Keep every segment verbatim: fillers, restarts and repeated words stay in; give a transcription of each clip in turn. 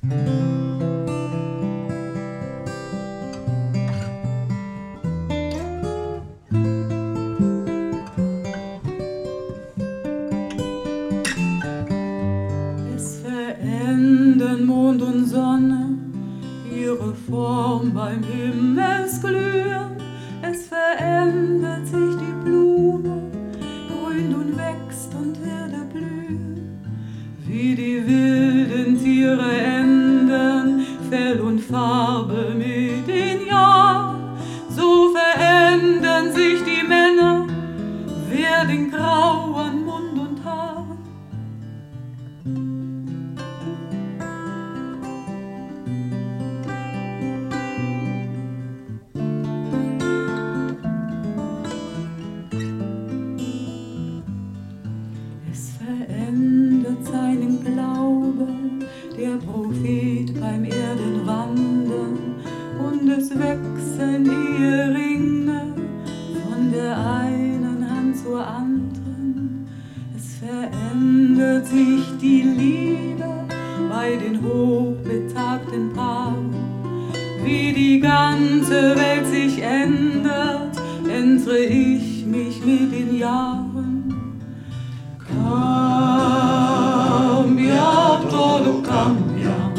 Mond und Sonne ihre Form beim Himmelsglühen. Es verändert sich die Blume, grünt und wächst und wird blühen. Wie die wilden Tiere ändern Fell und Farbe mit den Jahren, so verändern sich die Männer, werden grau an Mund und Haaren. Verändert seinen Glauben der Prophet beim Erdenwandern, und es wechseln Eheringe von der einen Hand zur anderen. Es verändert sich die Liebe bei den hochbetagten Paaren. Wie die ganze Welt sich ändert, ändere ich mich mit den Jahren. Cambia, todo cambia.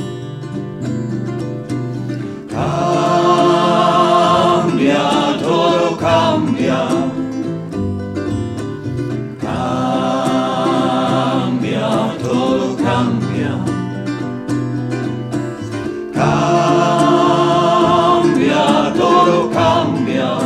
Cambia, todo cambia. Cambia, todo cambia. Cambia, todo cambia.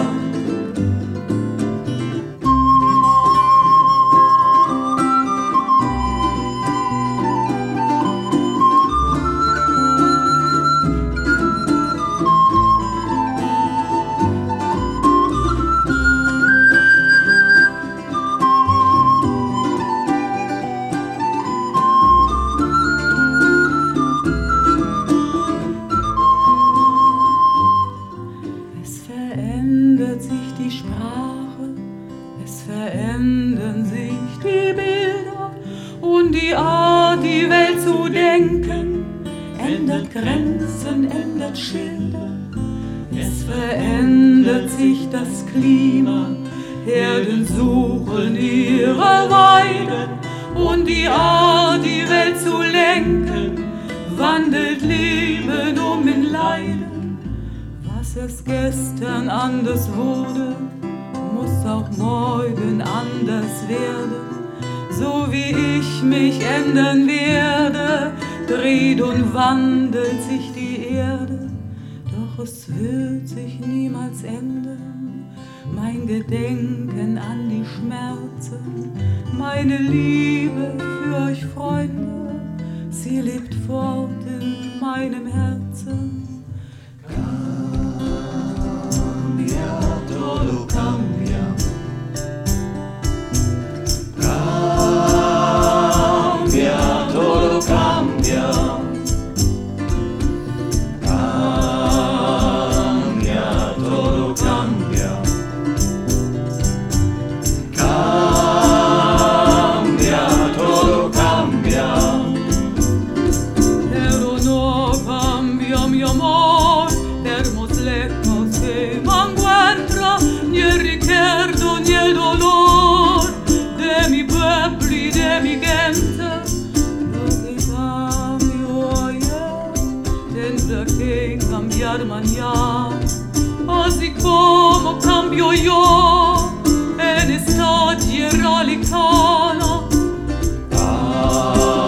Verändert sich die Sprache, es verändern sich die Bilder und die Art, die Welt zu denken, ändert Grenzen, ändert Schilder. Es verändert sich das Klima, Herden suchen ihre Weiden, und die Art, die Welt zu lenken, wandelt Leben um in Leiden. Was es gestern anders wurde, muss auch morgen anders werden. So wie ich mich ändern werde, dreht und wandelt sich die Erde. Doch es wird sich niemals ändern, mein Gedenken an die Schmerzen, meine Liebe für euch Freunde, sie lebt fort in meinem Herzen. Todo cambia. Cambia, todo cambia. Cambia, todo cambia. Cambia, todo cambia. Pero no cambia mi amor, hermos lejos que me encuentro. Ni el recuerdo ni el dolor de mi pueblo y de mi gente. Lo que cambió ayer tendrá que cambiar mañana, así como cambio yo en esta tierra lejana. Ah.